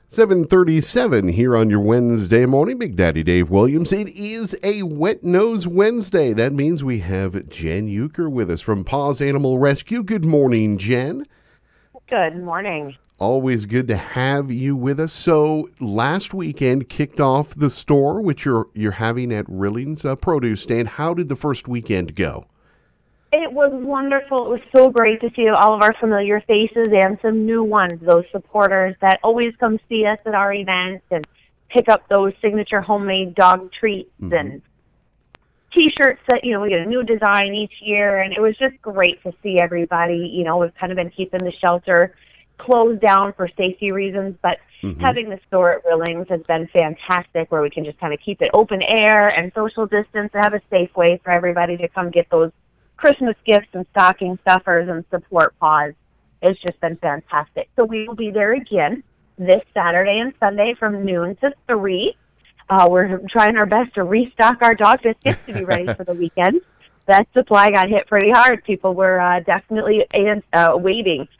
7:37 here on your Wednesday morning. Big Daddy Dave Williams. It is a Wet Nose Wednesday. That means we have Jen Euchre with us from Paws Animal Rescue. Good morning, Jen. Good morning. Always good to have you with us. So last weekend kicked off the store, which you're having at Rilling's produce stand. How did the first weekend go? It was wonderful. It was so great to see all of our familiar faces and some new ones, those supporters that always come see us at our events and pick up those signature homemade dog treats and T-shirts that, we get a new design each year. And it was just great to see everybody. We've kind of been keeping the shelter closed down for safety reasons, but having the store at Rilling's has been fantastic, where we can just kind of keep it open air and social distance and have a safe way for everybody to come get those Christmas gifts and stocking stuffers and support Paws. It's just been fantastic. So we will be there again this Saturday and Sunday from noon to 3. We're trying our best to restock our dog biscuits to be ready for the weekend. That supply got hit pretty hard. People were definitely waiting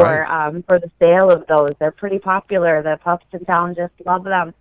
for the sale of those. They're pretty popular. The pups in town just love them.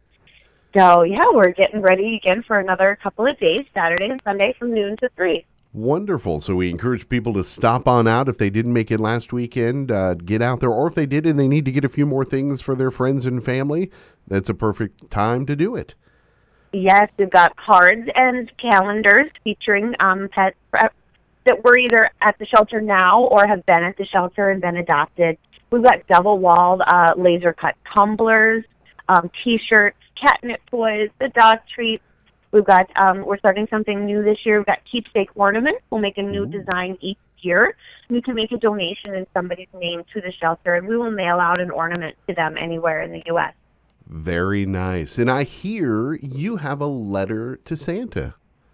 So, we're getting ready again for another couple of days, Saturday and Sunday from noon to 3. Wonderful. So we encourage people to stop on out if they didn't make it last weekend, get out there, or if they did and they need to get a few more things for their friends and family, that's a perfect time to do it. Yes, we've got cards and calendars featuring pets that were either at the shelter now or have been at the shelter and been adopted. We've got double-walled laser-cut tumblers, T-shirts, catnip toys, the dog treats. We've got, we're starting something new this year. We've got keepsake ornaments. We'll make a new design each year. You can make a donation in somebody's name to the shelter, and we will mail out an ornament to them anywhere in the U.S. Very nice. And I hear you have a letter to Santa.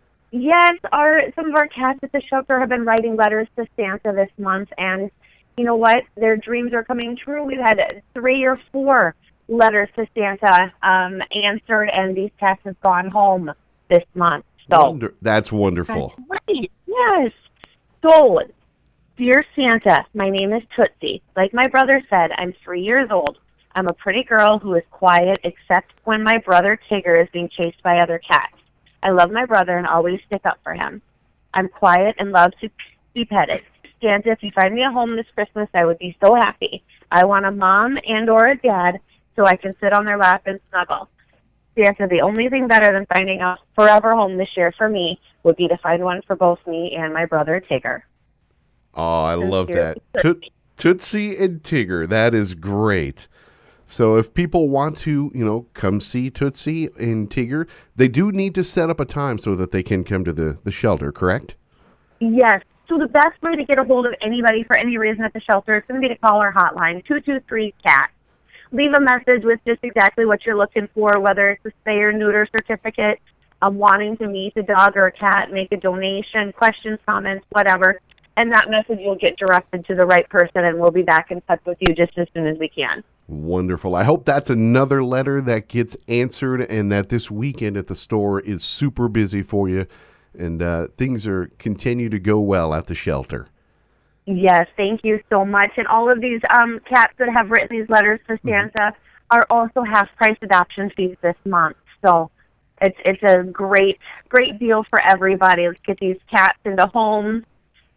Yes, some of our cats at the shelter have been writing letters to Santa this month, and you know what? Their dreams are coming true. We've had 3 or 4 letters to Santa answered, and these cats have gone home this month. So that's wonderful. That's right. Yes. So, dear Santa, my name is Tootsie. Like my brother said, I'm 3 years old. I'm a pretty girl who is quiet except when my brother Tigger is being chased by other cats. I love my brother and always stick up for him. I'm quiet and love to be petted. Santa, if you find me a home this Christmas, I would be so happy. I want a mom and or a dad so I can sit on their lap and snuggle. Santa, the only thing better than finding a forever home this year for me would be to find one for both me and my brother Tigger. Oh, I love that. Tootsie and Tigger. That is great. So if people want to, come see Tootsie and Tigger, they do need to set up a time so that they can come to the shelter, correct? Yes. So the best way to get a hold of anybody for any reason at the shelter is going to be to call our hotline, 223-CAT. Leave a message with just exactly what you're looking for, whether it's a spay or neuter certificate, wanting to meet a dog or a cat, make a donation, questions, comments, whatever. And that message will get directed to the right person, and we'll be back in touch with you just as soon as we can. Wonderful. I hope that's another letter that gets answered and that this weekend at the store is super busy for you and things continue to go well at the shelter. Yes, thank you so much. And all of these cats that have written these letters to Santa are also half-price adoption fees this month. So it's a great deal for everybody. Let's get these cats into homes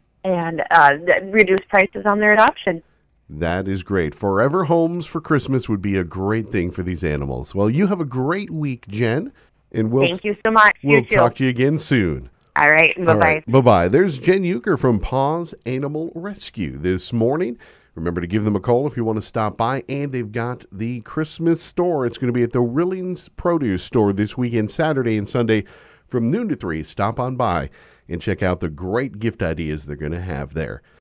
and reduce prices on their adoption. That is great. Forever homes for Christmas would be a great thing for these animals. Well, you have a great week, Jen. And thank you so much. We'll talk to you again soon. All right. Bye-bye. All right, bye-bye. There's Jen Euchre from Paws Animal Rescue this morning. Remember to give them a call if you want to stop by. And they've got the Christmas store. It's going to be at the Rilling's Produce Store this weekend, Saturday and Sunday from noon to 3. Stop on by and check out the great gift ideas they're going to have there.